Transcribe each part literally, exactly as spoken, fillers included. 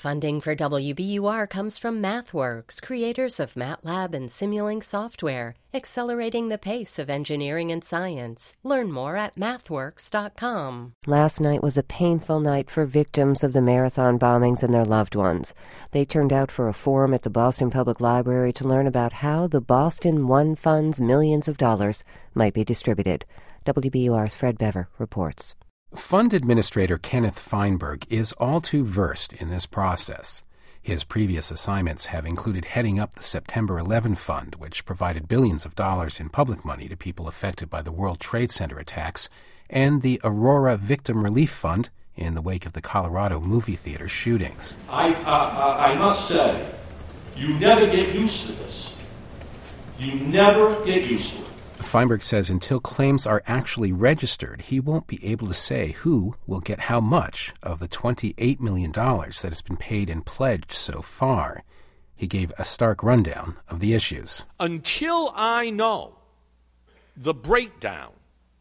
Funding for W B U R comes from MathWorks, creators of MATLAB and Simulink software, accelerating the pace of engineering and science. Learn more at mathworks dot com. Last night was a painful night for victims of the marathon bombings and their loved ones. They turned out for a forum at the Boston Public Library to learn about how the Boston One Fund's millions of dollars might be distributed. W B U R's Fred Bever reports. Fund Administrator Kenneth Feinberg is all too versed in this process. His previous assignments have included heading up the September eleventh Fund, which provided billions of dollars in public money to people affected by the World Trade Center attacks, and the Aurora Victim Relief Fund in the wake of the Colorado movie theater shootings. I, uh, I must say, you never get used to this. You never get used to it. Feinberg says until claims are actually registered, he won't be able to say who will get how much of the twenty-eight million dollars that has been paid and pledged so far. He gave a stark rundown of the issues. Until I know the breakdown,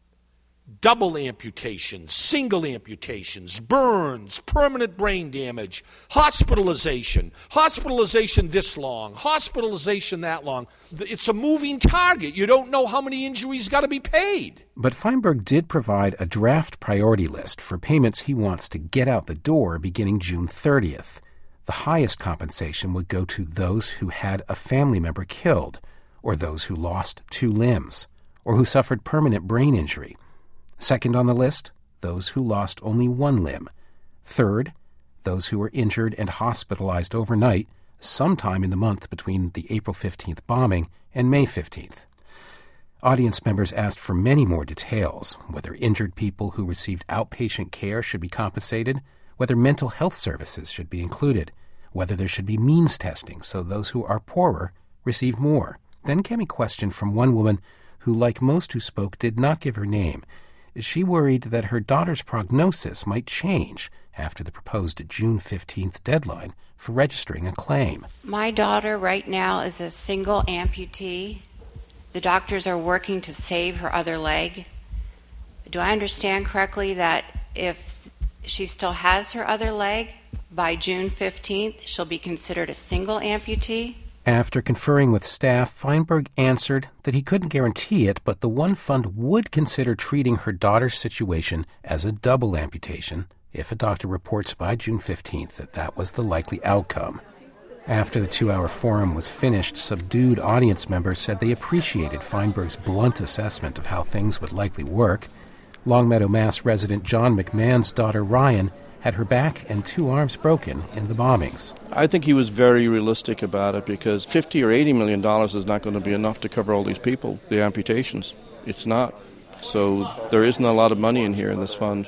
double amputations, single amputations, burns, permanent brain damage, hospitalization, hospitalization this long, hospitalization that long. It's a moving target. You don't know how many injuries got to be paid. But Feinberg did provide a draft priority list for payments he wants to get out the door beginning June thirtieth. The highest compensation would go to those who had a family member killed, or those who lost two limbs, or who suffered permanent brain injury. Second on the list, those who lost only one limb. Third, those who were injured and hospitalized overnight sometime in the month between the April fifteenth bombing and May fifteenth. Audience members asked for many more details, whether injured people who received outpatient care should be compensated, whether mental health services should be included, whether there should be means testing so those who are poorer receive more. Then came a question from one woman who, like most who spoke, did not give her name. She worried that her daughter's prognosis might change after the proposed June fifteenth deadline for registering a claim. My daughter right now is a single amputee. The doctors are working to save her other leg. Do I understand correctly that if she still has her other leg, by June fifteenth, she'll be considered a single amputee? After conferring with staff, Feinberg answered that he couldn't guarantee it, but the One Fund would consider treating her daughter's situation as a double amputation if a doctor reports by June fifteenth that that was the likely outcome. After the two-hour forum was finished, subdued audience members said they appreciated Feinberg's blunt assessment of how things would likely work. Longmeadow, Mass. Resident John McMahon's daughter, Ryan, had her back and two arms broken in the bombings. I think he was very realistic about it because fifty or eighty million dollars is not going to be enough to cover all these people, the amputations. It's not. So there isn't a lot of money in here in this fund,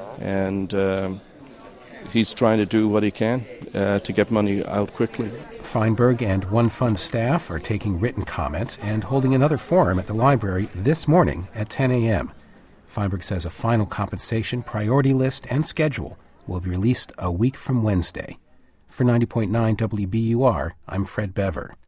and um, he's trying to do what he can uh, to get money out quickly. Feinberg and One Fund staff are taking written comments and holding another forum at the library this morning at ten a.m. Feinberg says a final compensation priority list and schedule will be released a week from Wednesday. For ninety point nine W B U R, I'm Fred Bever.